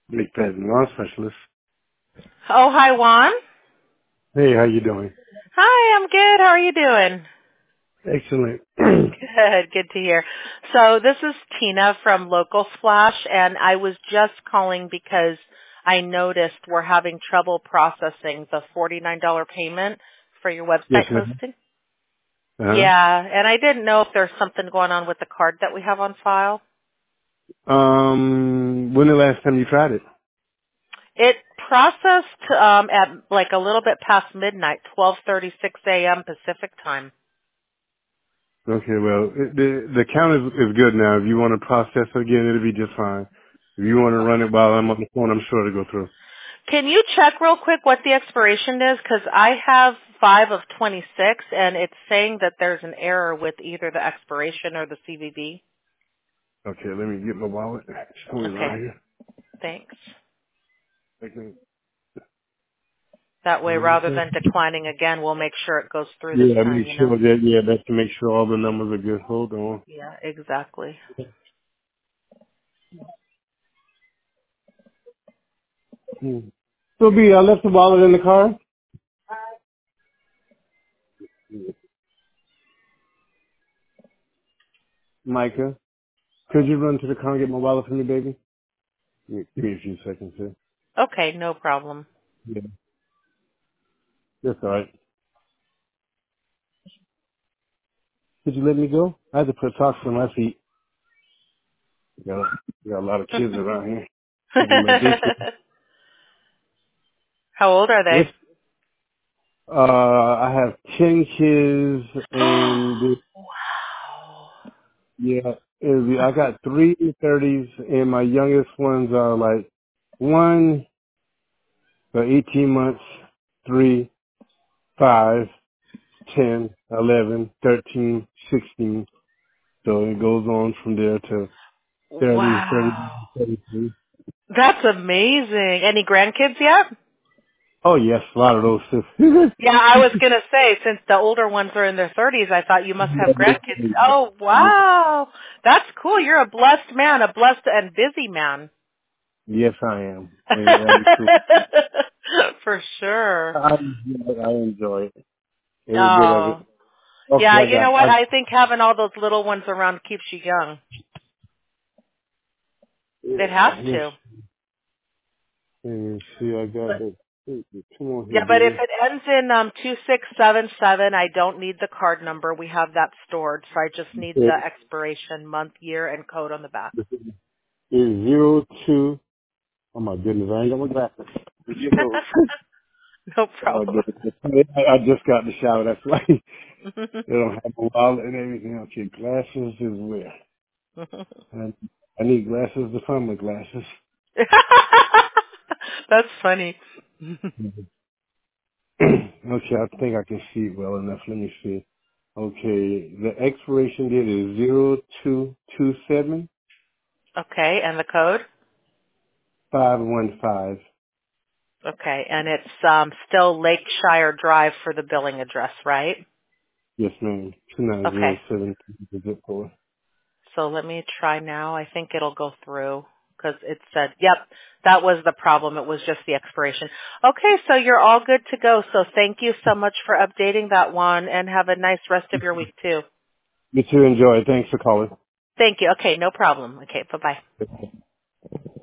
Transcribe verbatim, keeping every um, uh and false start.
Big Pet Lawn Specialist. Oh, hi, Juan. Hey, how you doing? Hi, I'm good. How are you doing? Excellent. Good, good to hear. So this is Tina from Local Splash, and I was just calling because I noticed we're having trouble processing the forty-nine dollars payment for your Yes, website ma'am. hosting. Uh-huh. Yeah, and I didn't know if there's something going on with the card that we have on file. Um, when the last time you tried it? It processed um, at like a little bit past midnight, twelve thirty-six a.m. Pacific time. Okay, well, it, the the count is is good now. If you want to process it again, it'll be just fine. If you want to run it while I'm on the phone, I'm sure it'll go through. Can you check real quick what the expiration is? Because I have five of twenty-six, and it's saying that there's an error with either the expiration or the C V V. Okay, let me get my wallet. It's always Okay, around here. thanks. Okay. That way, rather Okay. than declining again, we'll make sure it goes through this Yeah, time, make you know? sure that, yeah, that's to make sure all the numbers are good. Hold on. Yeah, exactly. Hmm. So, B, I left the wallet in the car. Micah, could you run to the car and get my wallet for me, baby? Give me a few seconds here. Okay, no problem. Yeah, that's all right. Could you let me go? I had to put socks on my feet. We got, we got a lot of kids around here. Could be my daycare. How old are What's, they? uh, I have ten kids and the- Wow. yeah, and the- I got three thirties and my youngest ones are like one for eighteen months, three, five, ten, eleven, thirteen, sixteen. So it goes on from there to thirty, thirty, Wow. thirty-three. That's amazing. Any grandkids yet? Oh yes, a lot of those too. Yeah, I was gonna say, since the older ones are in their thirties, I thought you must have grandkids. Oh, wow. That's cool. You're a blessed man, a blessed and busy man. Yes, I am. And that is true. For sure. I enjoy, I enjoy it. Every bit of it. Oh. Okay, Yeah, I you know got. what? I I think having all those little ones around keeps you young. It has yeah. Let me, to. let me see. I got it. Come on here, Yeah, but if baby. it ends in um two six seven seven, I don't need the card number. We have that stored, so I just need the It expiration, month, year, and code on the back. is zero two. Oh my goodness, I ain't got my glasses. You know. No Oh problem. goodness. I I just got in the shower. That's why they don't have a wallet and everything. Okay, glasses is where. I, I need glasses to find my glasses. That's funny. Okay, I think I can see it well enough. Let me see. Okay, the expiration date is zero two two seven Okay, and the code? five one five. Okay, and it's um still Lakeshire Drive for the billing address, right? Yes, ma'am. Two nine Okay, zero seven the zip code. so let me try now. I think it'll go through because it said, yep, that was the problem. It was just the expiration. Okay, so you're all good to go. So thank you so much for updating that one and have a nice rest of your week too. You too. Enjoy. Thanks for calling. Thank you. Okay, no problem. Okay, bye-bye.